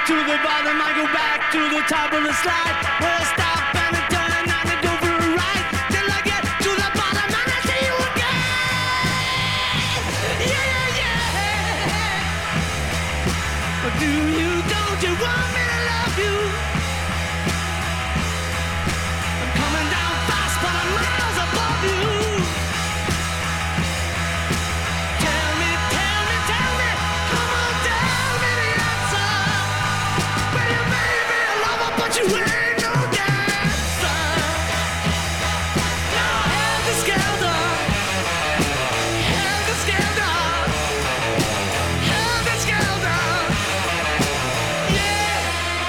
to the bottom, I go back to the top of the slide. Where I stop and I turn and I go for a ride. Till I get to the bottom and I see you again. Yeah, yeah, yeah. But do you, don't you want me to love you? I'm coming down fast, but I'm miles above you. Tell me, come on, tell me the answer. Well, you may be a lover, but you ain't no dancer. Now, helter skelter, helter skelter, helter skelter. Yeah.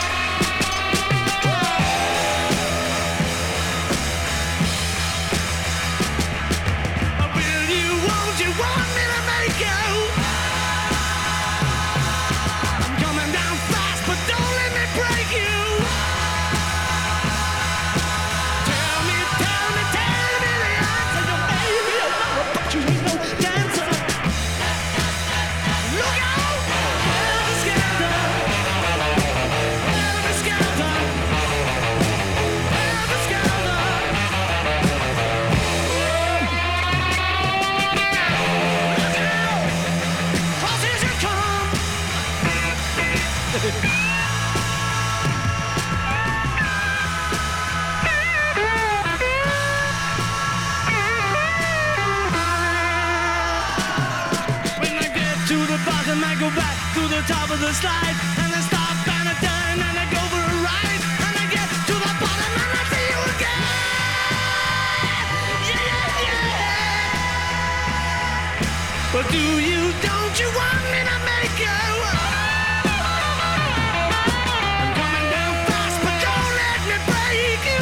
Will you, won't you want me to make you? I'm coming down fast, but don't let me break you. Tell me the answer. You may be a lover, but you ain't no dancer. Look out! Helter skelter, helter skelter, helter skelter. Look out! 'Cause here you come. When I get to the bottom, I go back to the top of the slide. And I stop and I turn and I go for a ride. And I get to the bottom and I see you again. Yeah, yeah. But do you, don't you want me to make you? I'm coming down fast, but don't let me break you.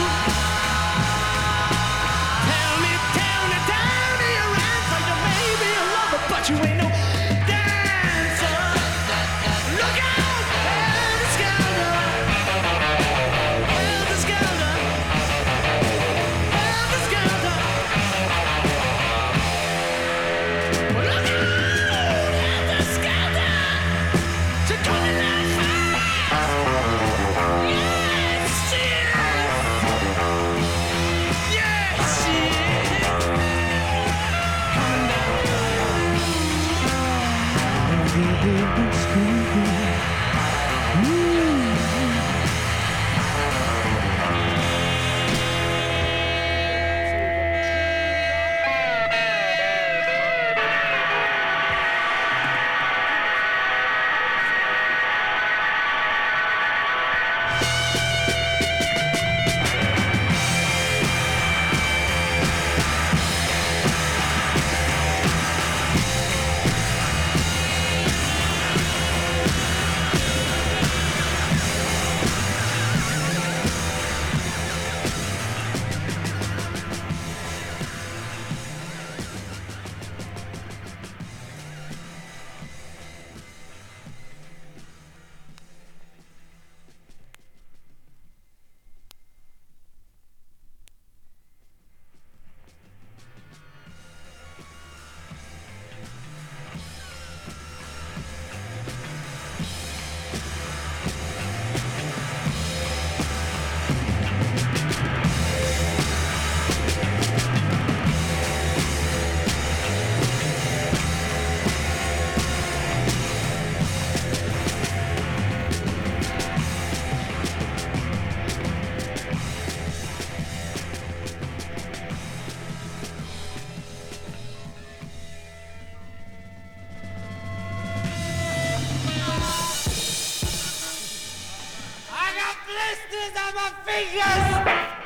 Tell me your answer. You may be a lover, but you ain't no dancer. Look out, helter skelter, helter skelter, helter skelter. Look out, helter skelter. You're coming down fast. Yes, yes, yes. Coming down. I got blisters on my fingers.